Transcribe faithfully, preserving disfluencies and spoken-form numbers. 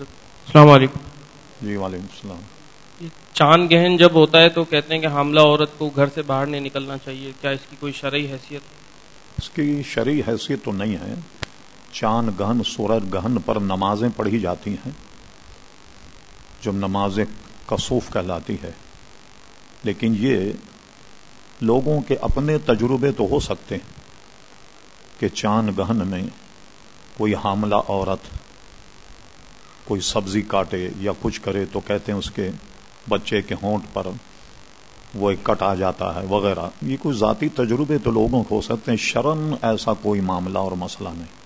अस्सलाम वालेकुम। जी वालेकुम सलाम। चांद गहन जब होता है तो कहते हैं कि हामला औरत को घर से बाहर नहीं निकलना चाहिए, क्या इसकी कोई शरई हैसियत? इसकी शरई हैसियत तो नहीं है। चांद गहन सूरज गहन पर नमाजें पढ़ी जाती हैं जो नमाजें कसूफ कहलाती है, लेकिन ये लोगों के अपने तजुर्बे तो हो सकते हैं कि चांद गहन में कोई हामला औरत कोई सब्जी काटे या कुछ करे तो कहते हैं उसके बच्चे के होंठ पर वो एक कट आ जाता है वगैरह। ये कोई जाती तजुर्बे तो लोगों को हो सकते हैं, शरन ऐसा कोई मामला और मसला नहीं।